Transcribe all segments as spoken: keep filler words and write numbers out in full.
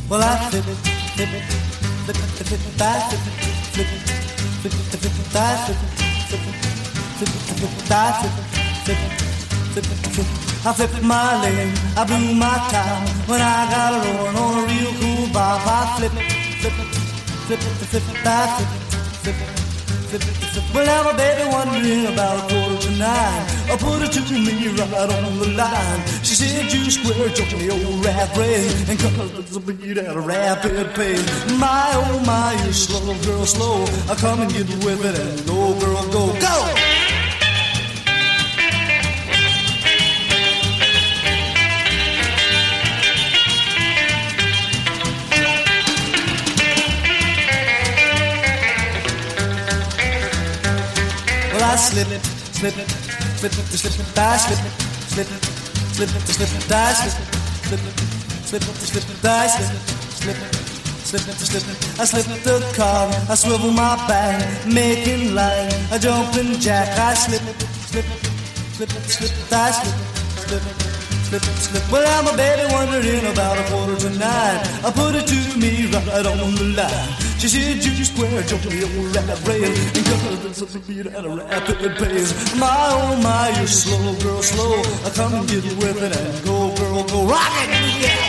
Well, I flip, flip, flip, flip, flip, die, flip, flip, flip, flip, flip, die, flip, flip, flip, flip, die, flip, flip, flip, flip. I flip my leg, I blew my top when I got a rolling on a real cool bop. I flip, flip, flip, flip, flip, die, flip, flip, flip, flip. Well, now my baby wondering about a quarter to nine. I put it to me right on the line. She said, you square, jump me old rat race, and cause the beat at a rapid pace. My, oh my, you slow, girl, slow. I come and get with it and go, girl, go, go! I slip, slip, slip, slip, slip, die, slip, slip, slip, slip, die, slip, slip, slip, slip, die, slip, slip, slip, slip. I slip the car, I swivel my back, making line, a jumping jack. I slip, slip, slip, slip, die, slip, slip, slip, slip. Well, I'm a baby wondering about a quarter to nine. I put it to me right on the line. She said, you square, jump me old rat rail, and cause it's a beat at a rapid pace. My, oh my, you're slow, girl, slow. I come and get with it and go, girl, go, rock it, yeah.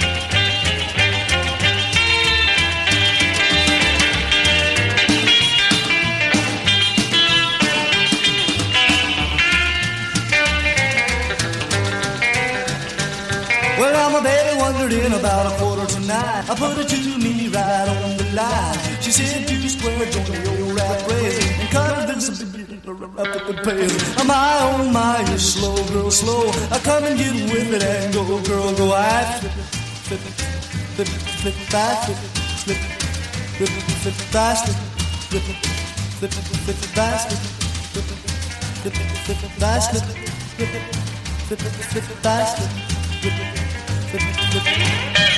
Well, I'm a baby wondering about a quarter to nine. I put it to me right on the line. She said, you square, join the old rat race, and cut this a beat up at the pace. My, oh my, you're slow, girl, slow. I come and get with it and go, girl, go. I flip, flip, flip, flip, fast, flip, flip, flip, flip, fast, flip, flip, flip, fast, flip, flip, flip, fast, flip, flip, flip, flip, fast, flip, flip, flip.